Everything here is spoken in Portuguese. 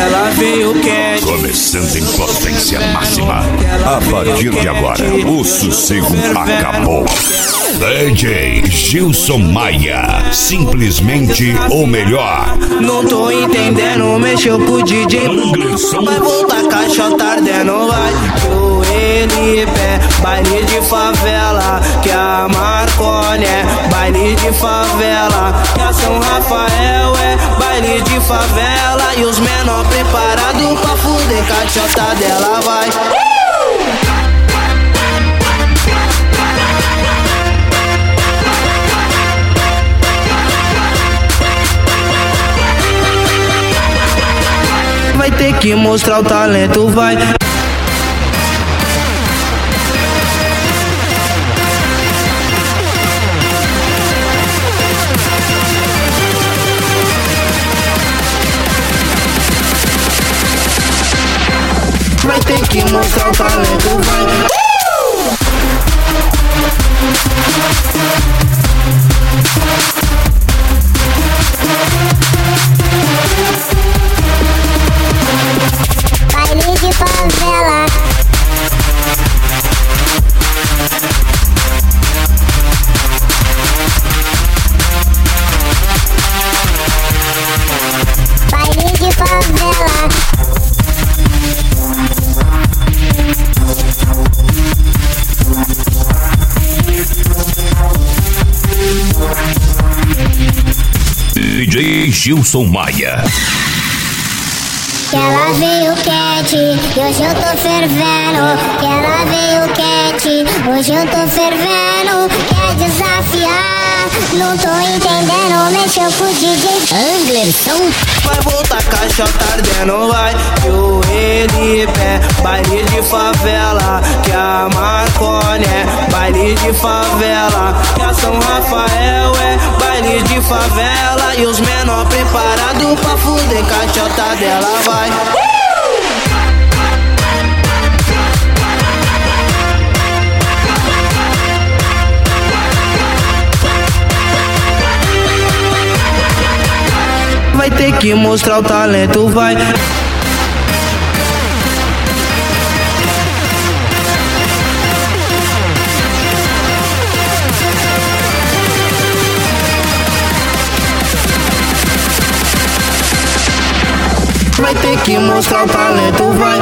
ela veio quente. Começando em potência máxima. A partir de agora, o sossego acabou. DJ Gilson Maia, simplesmente o melhor. Não tô entendendo, mexeu pro DJ. Vai voltar caixa tardendo, vai. Joelho pé, baile de favela. Que a Marconi é baile de favela. Que a São Rafael é baile de favela. E os menor preparados pra fuder, cachota dela vai. Vai ter que mostrar o talento, vai. Vai ter que mostrar o talento, vai. Baile de favela. Baile de favela. DJ Gilson Maia. Que ela veio quente, e hoje eu tô fervendo. Que ela veio quente, hoje eu tô fervendo. Quer desafiar, não tô entendendo. Mexeu com o DJ Anderson. Vai voltar caixa tardendo, vai. Joelho pé, baile de favela. Que a Marconi é baile de favela. Que a São Rafael é baile de favela. E os menor preparados pra fuder, cachota dela vai. Vai ter que mostrar o talento, vai. Vai ter que mostrar o talento, vai.